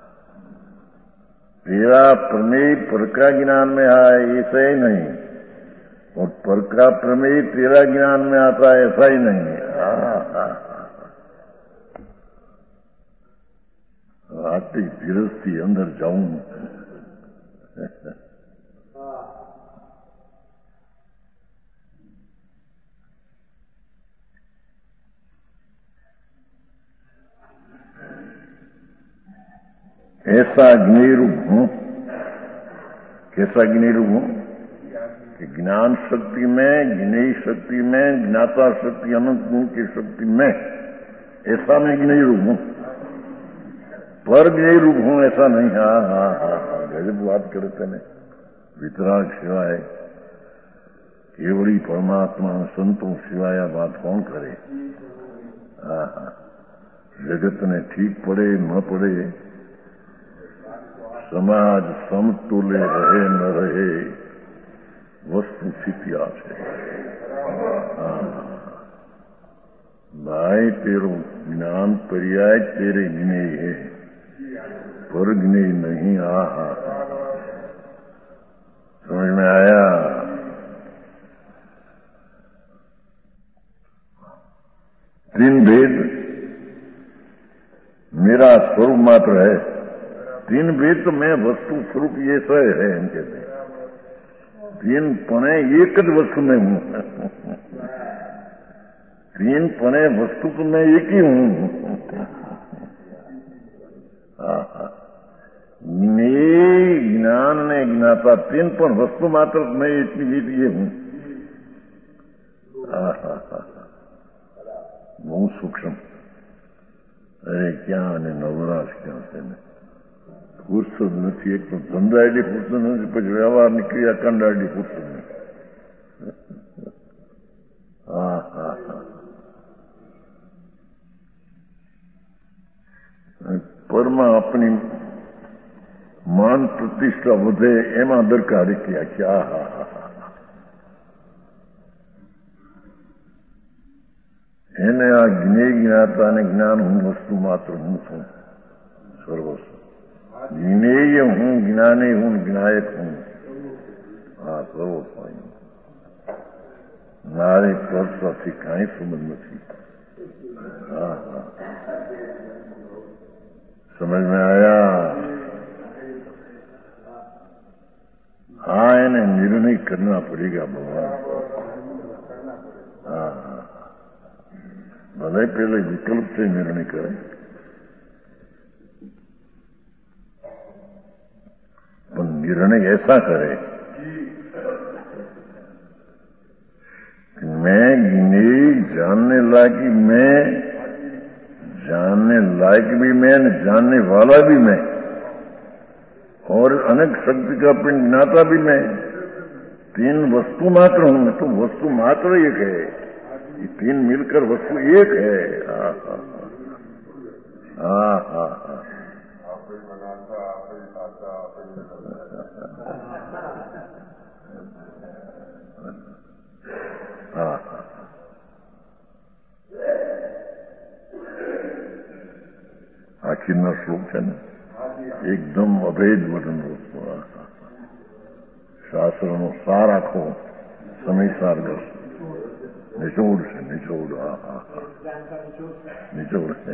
S2: तेरा प्रमेय पर का ज्ञान में है ऐसा ही नहीं, और पर का प्रमेय तेरा ज्ञान में आता है ऐसा ही नहीं। हा हा, आते धीरज थी अंदर जाऊं। ऐसा ज्ञेय रूप हूं। कैसा ज्ञेय रूप हूं कि ज्ञान शक्ति में, ज्ञेय शक्ति में, ज्ञाता शक्ति, अनंत गुण की शक्ति में, ऐसा मैं ज्ञेय रूप हूं, पर ज्ञेय रूप हूं ऐसा नहीं। हा हा हा, गजब बात करते हैं। वितराग सिवाय केवली परमात्मा संतों सिवाय बात कौन करे? हा हा, जगत ने ठीक पड़े न पड़े, समाज समतुल्य रहे न रहे, वस्तु इतिहास है। भाई तेरो ज्ञान पर्याय तेरे ज्ञेय है, पर ज्ञेय नहीं। आ हा समझ में आया? तीन भेद मेरा स्वरूप मात्र है। तीन भेद तो मैं वस्तु स्वरूप ये सह है हम कहते हैं। तीन पने एक ज वस्तु में हूं। तीन पने वस्तु तो मैं एक ही हूं। ज्ञेय ज्ञान ने ज्ञाता तीन पण वस्तु मात्र मैं इतनी भी ये हूं। बहुत सूक्ष्म। अरे क्या ने नवराश क्या से फुर्सत नहीं। एक तो धंधा एडी फुर्सत नहीं, પછી વ્યવહારની ક્રિયાકાંડ એડી ફુર્સત નહીં। હા હા હા પરમાં આપણી માન પ્રતિષ્ઠા વધે એમાં દરકારી ક્યાં ક્યાં હા હા હા એને આ જ્ઞેય જ્ઞાતા અને જ્ઞાન હું વસ્તુ માત્ર હું છું સર્વસ્વ। ज्ञेय हूं, ज्ञानी हूं, ज्ञायक हूं। हाँ सर्वस्व नारे परसाथी काई संबंध नहीं। हाँ हाँ समझ में आया? हाँ इन्हें निर्णय करना पड़ेगा भगवान। हाँ हाँ भले पहले विकल्प से निर्णय करें, पर निर्णय ऐसा करे कि मैं ज्ञेय जानने लायक मैं, जानने लायक भी मैं, जानने वाला भी मैं, और अनेक शक्ति का पिंड ज्ञाता भी मैं। तीन वस्तु मात्र हूं। तो वस्तु मात्र एक है, ये तीन मिलकर वस्तु एक है। हाँ हाँ हाँ हाँ हाँ हाँ આખીરના શ્લોક છે ને એકદમ અભેદ વર્ણન વસ્તુ। શાસ્ત્રનો સાર આખો સમય સાર કરશે। નિચોડ છે નિચોડ। હા હા હા નિચોડ છે।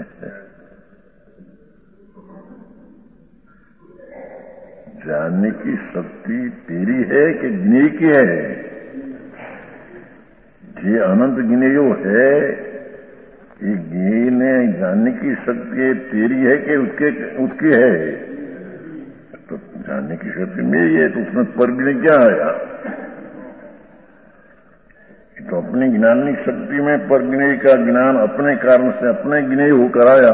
S2: जानने की शक्ति तेरी है कि ज्ञेय की है? ये अनंत ज्ञेयो है, ये ज्ञेय ने जानने की शक्ति तेरी है कि उसके उसकी है? तो जानने की शक्ति मेरी है, तो उसमें परज्ञ क्या आया? तो अपनी ज्ञानी शक्ति में परज्ञ का ज्ञान अपने कारण से अपने ज्ञेय होकर आया।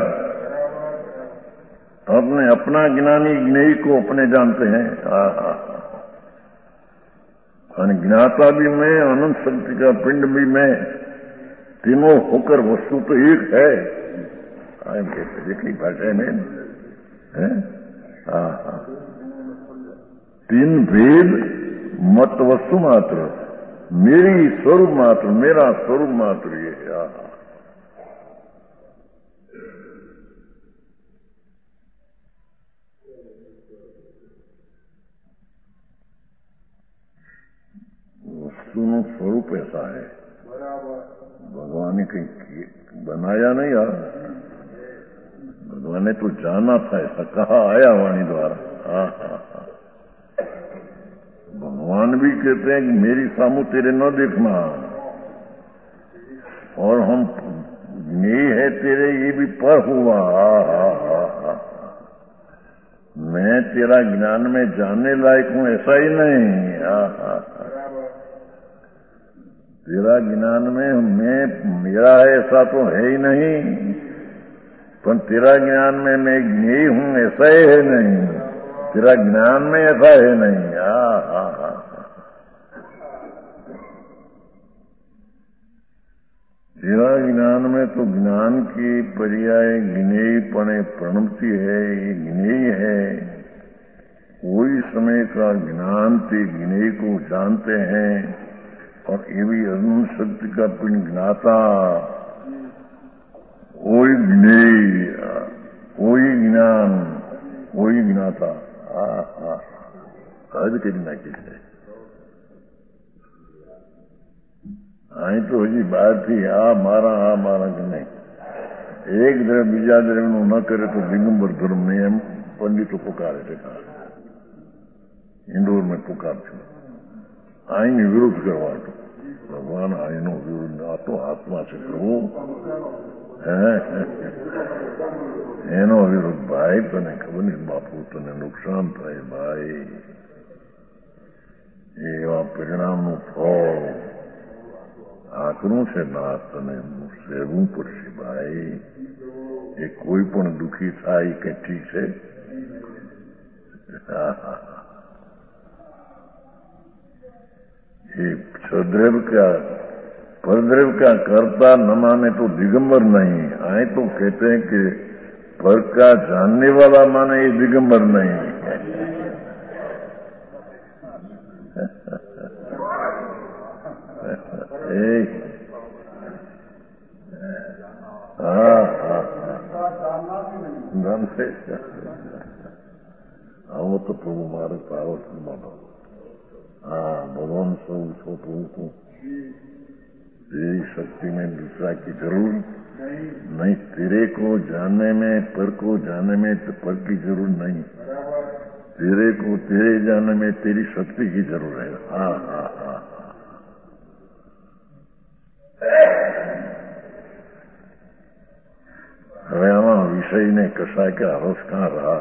S2: अपने अपना ज्ञानी ज्ञेय को अपने जानते हैं। ज्ञाता भी मैं, अनंत शक्ति का पिंड भी मैं, तीनों होकर वस्तु तो एक है। एक भाषा में है। तीन भेद मत वस्तु मात्र, मेरी स्वरूप मात्र, मेरा स्वरूप मात्र ये है। वस्तुનું स्वरूप ऐसा है, भगवान ने कहीं बनाया नहीं यार। भगवान ने तो जाना था, ऐसा कहा आया वाणी द्वारा। हाँ हाँ हाँ भगवान भी कहते हैं कि मेरी सामू तेरे न देखना, और हम ज्ञेय है तेरे ये भी पर हुआ। हाँ हाँ हाँ हाँ मैं तेरा ज्ञान में जानने लायक हूं ऐसा ही नहीं। हाँ हाँ तेरा ज्ञान में मैं मेरा है ऐसा तो है ही नहीं, पर तेरा ज्ञान में मैं ज्ञेय हूं ऐसा ही है नहीं, तेरा ज्ञान में ऐसा है नहीं। हाँ हाँ हाँ तेरा ज्ञान में तो ज्ञान की पर्याय ज्ञेयपणे प्रणमती है, ये ज्ञेय है। कोई समय का ज्ञान ते ज्ञेय को जानते हैं, और ये भी अनंत शक्ति का पिंड ज्ञाता, कोई ज्ञेय, कोई ज्ञान, कोई ज्ञाता, आज के ना किसे आई तो હજી બહારથી આ મારા આ મારા કે નહીં. એક દ્રવ્ય બીજા દ્રવ્યનું ન કરે તો દિગંબર ધર્મને એમ પંડિતો પુકારે છે. ઇન્દોર મેં પુકાર છું આઈની વિરુદ્ધ કરવા હતો. ભગવાન આઈનો વિરુદ્ધ આ તો આત્મા છે પ્રભુ, એનો વિરુદ્ધ ભાઈ તને ખબર નહીં બાપુ, તને નુકસાન થાય ભાઈ. એવા પરિણામનું ફળ આકરું છે ના, તને સેવું પડશે ભાઈ. એ કોઈ પણ દુઃખી થાય કે ઠીક છે. ये सद्रव का परद्रव का कर्ता न माने तो दिगंबर नहीं. आए तो कहते हैं कि पर का जानने वाला माने ये दिगंबर नहीं. हाँ हाँ આવો તો પ્રભુ મારે પાવત માનો. हाँ भगवान सौ छोटू को तेरी शक्ति में दूसरा की जरूर नहीं. तेरे को जानने में पर को जानने में तो पर की जरूर नहीं. तेरे को तेरे जानने में तेरी शक्ति की जरूर है. हाँ हाँ हाँ હવે આમાં વિષયને કશાય કે હરસ કાં રહા.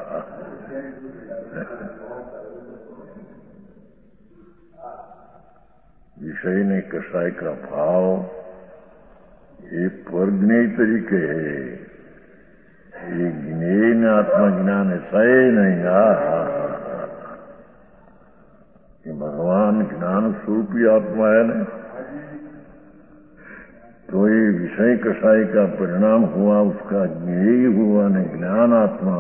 S2: विषय ने कसाय का भाव ये परज्ञेय तरीके है. ये ज्ञेय ने आत्मज्ञान ऐसा ही नहीं. कि भगवान ज्ञान स्वरूपी आत्मा है न, तो ये विषय कसाय का परिणाम हुआ, उसका ज्ञेय हुआ न ज्ञान आत्मा.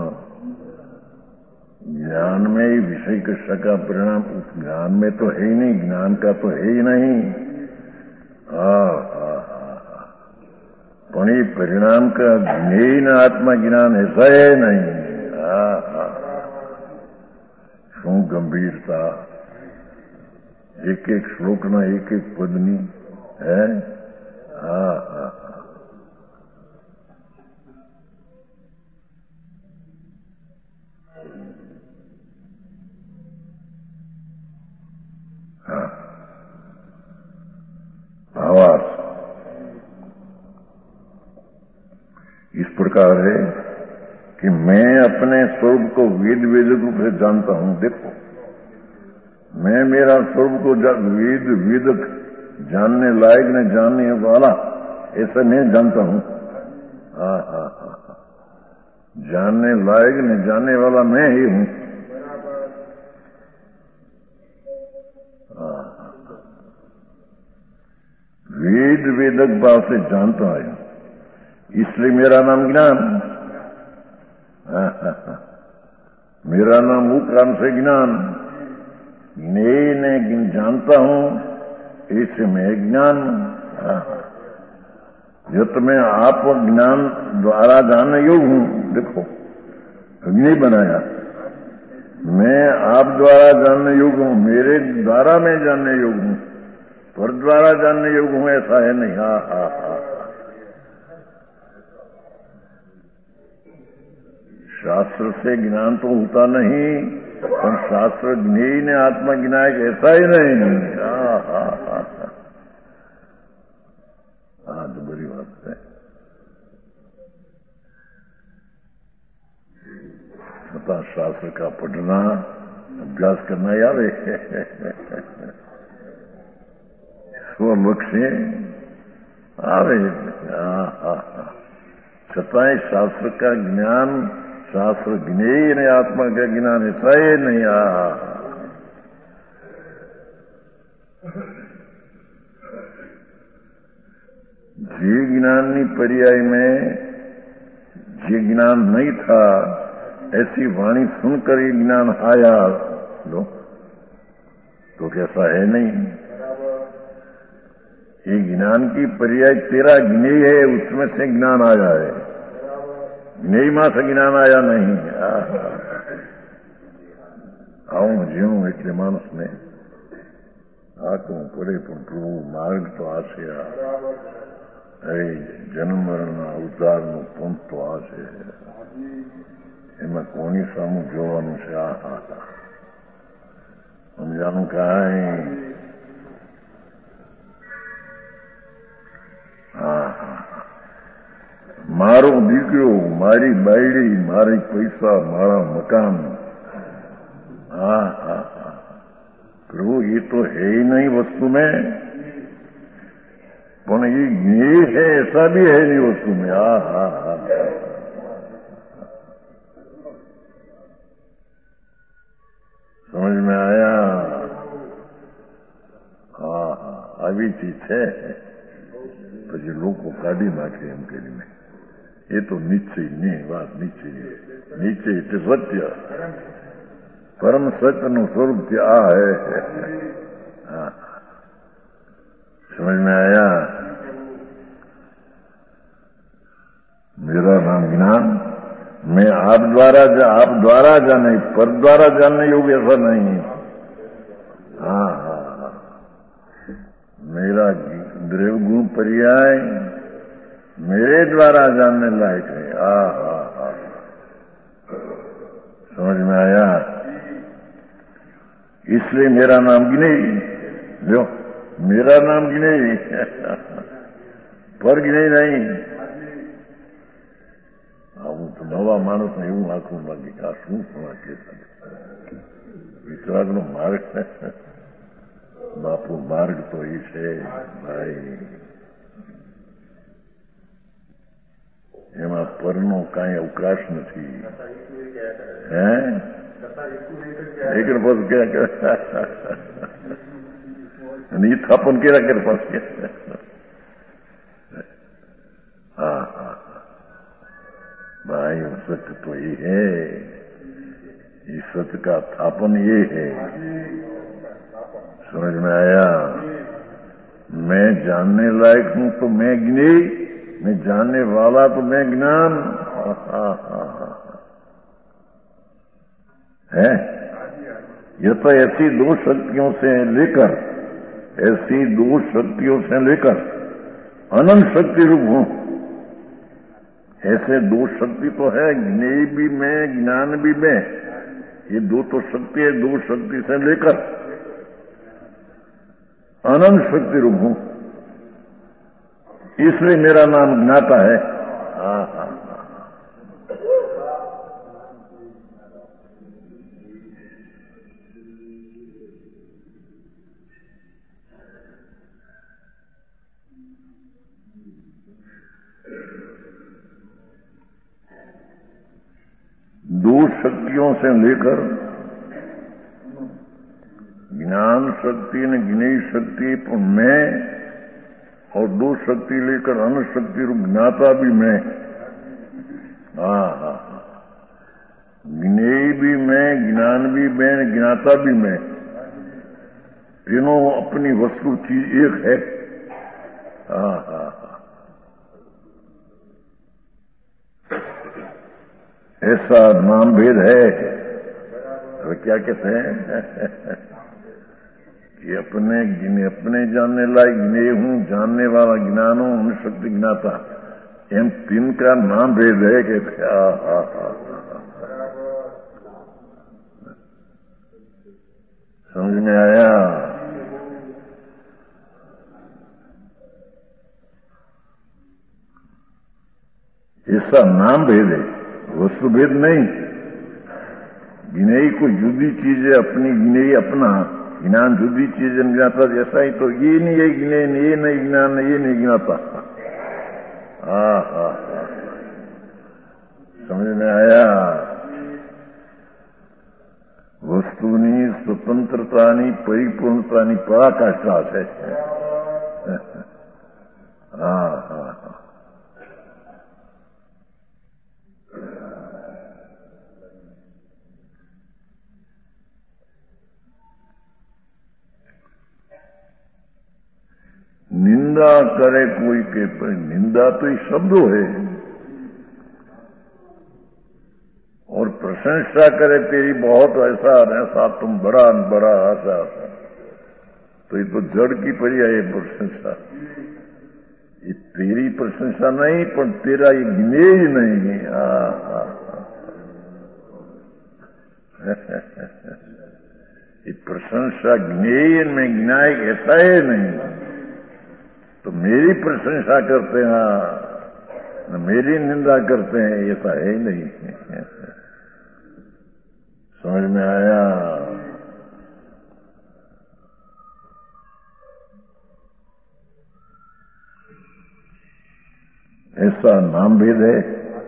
S2: ज्ञान में ही विषय कषा का परिणाम उस ज्ञान में तो है ही नहीं, ज्ञान का तो है ही नहीं. हाँ हाँ हाँ पण ये परिणाम का ज्ञेय न आत्मा ज्ञान ऐसा है नहीं. हाँ हाँ शू गंभीरता एक एक श्लोक ना एक एक पदनी है. हाँ हाँ भावार्थ इस प्रकार है कि मैं अपने स्वरूप को वेद वेद रूप से जानता हूं. देखो मैं मेरा स्वरूप को वेद वेदक जानने लायक न जानने वाला ऐसा नहीं जानता हूं. हाँ हाँ हाँ जानने लायक न जानने वाला मैं ही हूं. वेद वेदक भाव से जानता है, इसलिए मेरा नाम ज्ञान. मेरा नाम उपराम से ज्ञान. ज्ञेय ने जानता हूं ऐसे मैं ज्ञान. जो तुम्हें आप ज्ञान द्वारा जानने योग्य हूं. देखो अग्नि बनाया, मैं आप द्वारा जानने योग्य हूं, मेरे द्वारा मैं जानने योग्य हूं, पर द्वारा जानने योग्य हूं ऐसा है नहीं. हा हा हा शास्त्र से ज्ञान तो होता नहीं, पर शास्त्र ज्ञेय ने आत्मा ज्ञायक ऐसा ही नहीं. हा हा हा हाँ तो बड़ी बात है. छठा शास्त्र का पढ़ना अभ्यास करना याद है. स्वलक्ष्य आवे. छताएं शास्त्र का ज्ञान, शास्त्र ज्ञेय ने आत्मा का ज्ञान ऐसा ही नहीं. आ जे ज्ञानी पर्याय में जे ज्ञान नहीं था ऐसी वाणी सुनकर ये ज्ञान आया लो तो कैसा है नहीं. ये ज्ञान की पर्याय तेरा ज्ञेय है, उसमें से ज्ञान आया है. જ્ઞેયમાંથી જ્ઞાન આયા નહીં. આવું જીવું એટલે માણસને આટલું પડે, પણ પ્રભુ માર્ગ તો આ છે. એ જન્મ મરણના અવતારનું પંથ તો આ છે. એમાં કોની સામું જોવાનું છે? આ હા હા સમજાનું કાંઈ. હા હા મારો દીકરો, મારી બાયડી, મારી પૈસા, મારા મકાન. હા હા હા પ્રભુ એ તો है ही नहीं वस्तु में, પણ ये ज्ञेय है ऐसा भी है नहीं वस्तु में. हा हा हा समझ में आया? હા હા આવી ચીજ છે. પછી લોકો કાઢી નાખે એમ કરીને. એ તો નિશ્ચય નહીં, વાત નિશ્ચય. નિશ્ચય એટલે સત્ય. परम सत्य નું स्वरूप क्या है? हाँ समझ में आया? मेरा नाम ज्ञान मैं आप द्वारा जा, आप द्वारा जाने, पर द्वारा जानने योग्य ऐसा नहीं. हाँ हाँ हाँ मेरा द्रव्य गुण पर्याय मेरे द्वारा जानने लायक है. हाँ हाँ हाँ समझ में आया? इसलिए मेरा नाम ज्ञेय. लो मेरा नाम ज्ञेय पर ज्ञेय नहीं. હું તો નવા માણસને એવું આખું લાગે કે આ શું કે વિતરાગનો માર્ગ. બાપુ માર્ગ તો એ છે ભાઈ, એમાં પરનો કાંઈ અવકાશ નથી. હે એક પાછું ક્યાં કરે અને એ થાપન કર્યા કરે પાછું. हाँ हाँ भाई सत्य तो ये है, इस सत्य का थापन ये है. समझ में आया? मैं जानने लायक हूं तो मैं ज्ञेय, मैं जानने वाला तो मैं ज्ञान. है यह तो ऐसी दो शक्तियों से लेकर ऐसी दो शक्तियों से लेकर अनंत शक्ति रूप हूं. ऐसे दो शक्ति तो है, ज्ञेय भी मैं, ज्ञान भी मैं. ये दो तो शक्ति है, दो शक्ति से लेकर अनंत शक्ति रूप हूं. इसलिए मेरा नाम ज्ञाता है. हाँ हाँ दो शक्तियों से लेकर ज्ञान शक्ति ने ज्ञेय शक्ति पर मैं, और दो शक्ति लेकर अनंत शक्ति रूप ज्ञाता भी मैं. हाँ हाँ ज्ञेय भी मैं, ज्ञान भी मैं, ज्ञाता भी मैं. तीनों अपनी वस्तु चीज एक है. हाँ हाँ ऐसा नाम भेद है. तो क्या कहते हैं कि अपने अपने जानने लायक ज्ञेय हूं, जानने वाला ज्ञान हूं, उन शक्ति ज्ञाता. इन तीन का नाम भेद है. कहते हा हा हा समझ में आया? ऐसा नाम भेद है, वस्तु भेद नहीं. ज्ञेय को जुदी चीज है, अपनी ज्ञेय अपना, ज्ञान जुदी चीज है. ज्ञाता जैसा ही तो ये नहीं है ज्ञेय, ये नहीं ज्ञान, ये नहीं ज्ञाता. हाँ हाँ समझ में आया? वस्तुनी स्वतंत्रतानी परिपूर्णतानी पराकाष्ठा है. हाँ हाँ हाँ निंदा करे कोई के पर निंदा तो ये शब्दों है. प्रशंसा करे तेरी बहुत ऐसा ऐसा तुम बड़ा बड़ा ऐसा तो ये तो जड़ की पर्याय है प्रशंसा। ये तेरी प्रशंसा नहीं पर तेरा ये गिने ही नहीं। आ, आ, ये प्रशंसा गिने में गिनाए ऐसा है नहीं। तो मेरी प्रशंसा करते हैं मेरी निंदा करते हैं ऐसा है नहीं। समझ में आया? ऐसा नाम भेद है,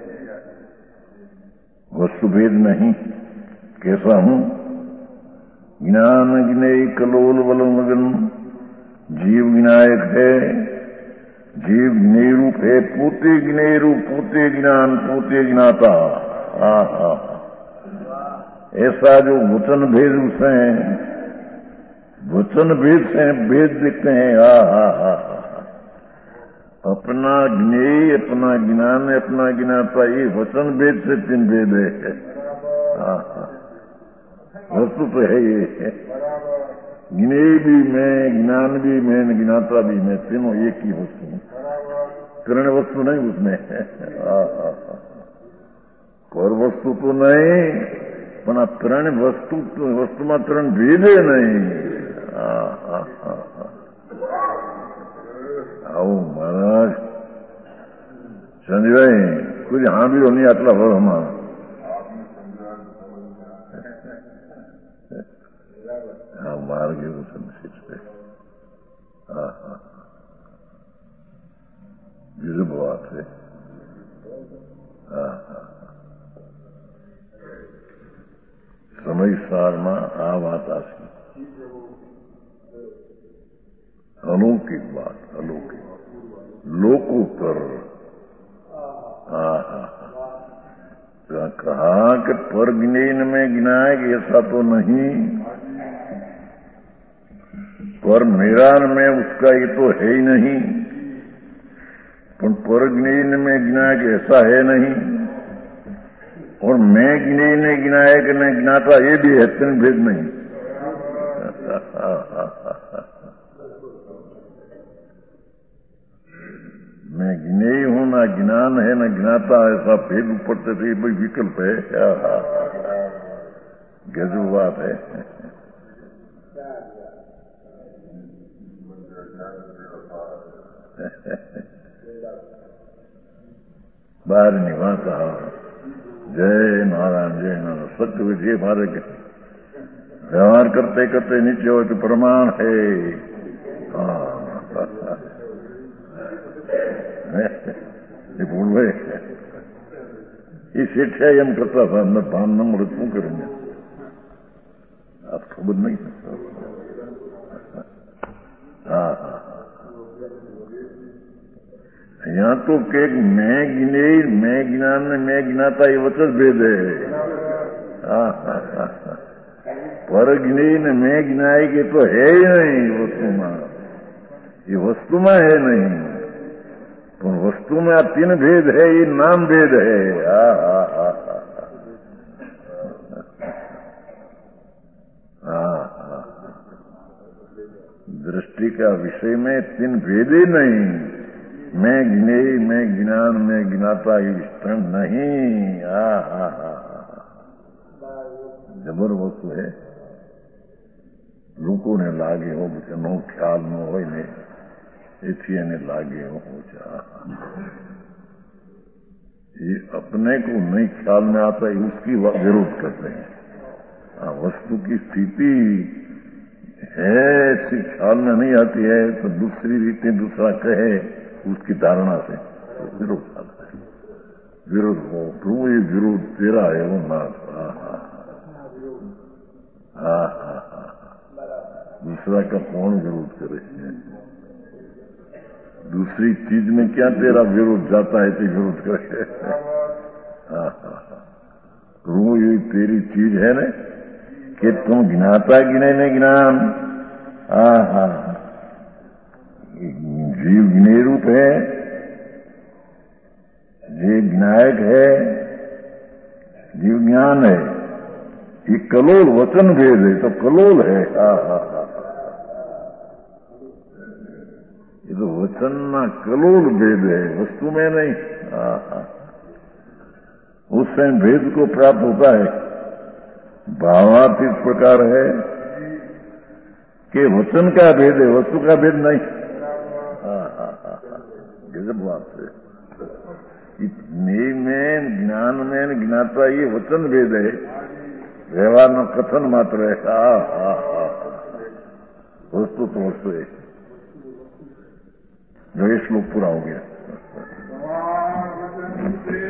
S2: वस्तु भेद नहीं। कैसा हूं? ज्ञान गिने कलोल बल मगन, जीव विनायक है, जीव गिने रूप है, पोते गिने रूप, पोते ज्ञान, पोते ज्ञाता। हा हा ऐसा जो वचन भेद से वचन भेद से भेद देखते हैं। हा हा हा अपना ज्ञेय, अपना ज्ञान, अपना ज्ञाता, ये वचन भेद से तीन भेद है। हा हा वस्तु तो है ये, ज्ञेय भी मैं, ज्ञान भी मैं, ज्ञाता भी मैं, तीनों एक ही वस्तु, करण वस्तु नहीं उसमें। और वस्तु तो नहीं पण त्रण वस्तु वस्तु में त्रण भेद नहीं। आओ महाराज संजय कुछ हाँ भी होनी आटला भर हमारा हाँ मार गए वो संदेश पे। हाँ हाँ विरुद्ध बात है। हाँ हाँ समय सार में आ बात आसी अलौकिक बात, अलौकिक लोकोत्तर। हाँ हाँ कहा कि पर गिनेन में गिनाए ऐसा तो नहीं, पर मेरा में उसका ये तो है ही नहीं, पर पर गिनेन में गिनाए ऐसा है नहीं, और मैं गिने ने गिनाए कि न गिनाता ये भी है, तीन भेद नहीं। मैं गिने ही हूं, ना ज्ञान है न ज्ञाता, ऐसा भेद ऊपर से तो ये भाई विकल्प है। गजब बात है। बाहर निवासा जय नारायण जय नारायण। सत्य विधि हमारे व्यवहार करते करते नीचे हो तो प्रमाण है। ये भूल गए, ये शिक्षा एम करता था, मैं भान न मुड़े क्यों करेंगे, आप खबर नहीं सकता। हाँ हाँ यहाँ तो के मैं गिने, मैं गिनान, मैं गिनाता ये वचन भेद है। हाँ हाँ हाँ पर गिने न मैं गिनाए के तो है ही नहीं वस्तु में, ये वस्तु में है नहीं, तो वस्तु में तीन भेद है, ये नाम भेद है। हाँ हाँ हाँ हाँ हाँ दृष्टि का विषय में तीन भेद ही नहीं, मैं गिने, मैं ज्ञान, मैं गिनाता, ये विस्तरण नहीं। हा हा हा जबर वस्तु है। लोगों ने लागे हो मुझे नो ख्याल न हो ने इसी ने लागे हो जा, ये अपने को नहीं ख्याल में आता है, उसकी विरोध करते हैं। हाँ वस्तु की स्थिति है ऐसी ख्याल में नहीं आती है तो दूसरी रीति दूसरा कहे उसकी धारणा से तो विरोध आता है। विरोध हो प्रभु ये विरोध तेरा है वो नाथ। हाँ हाँ हाँ हाँ हाँ दूसरा का कौन विरोध करे, दूसरी चीज में क्या तेरा विरोध जाता है तो विरोध करे। हाँ हाँ हाँ प्रभु ये तेरी चीज है ना कि तुम गिनाता गिने न ज्ञान। हाँ हाँ जीव गिने रूप है, जीव विनायक है, जीव ज्ञान है, ये कलोल वचन भेद है, तो कलोल है। हा हा हा ये तो वचन ना कलोल भेद है, वस्तु में नहीं। हा हा उससे भेद को प्राप्त होता है। भावार्थ इस प्रकार है कि वचन का भेद है, वस्तु का भेद नहीं। हा हा हा गजब बात है। ज्ञेय में ज्ञान में ज्ञाता ये वचन भेद है, व्यवहार में कथन मात्र है। हा हा हा वस्तु तो वस्तु है। जो ये श्लोक पूरा हो गया।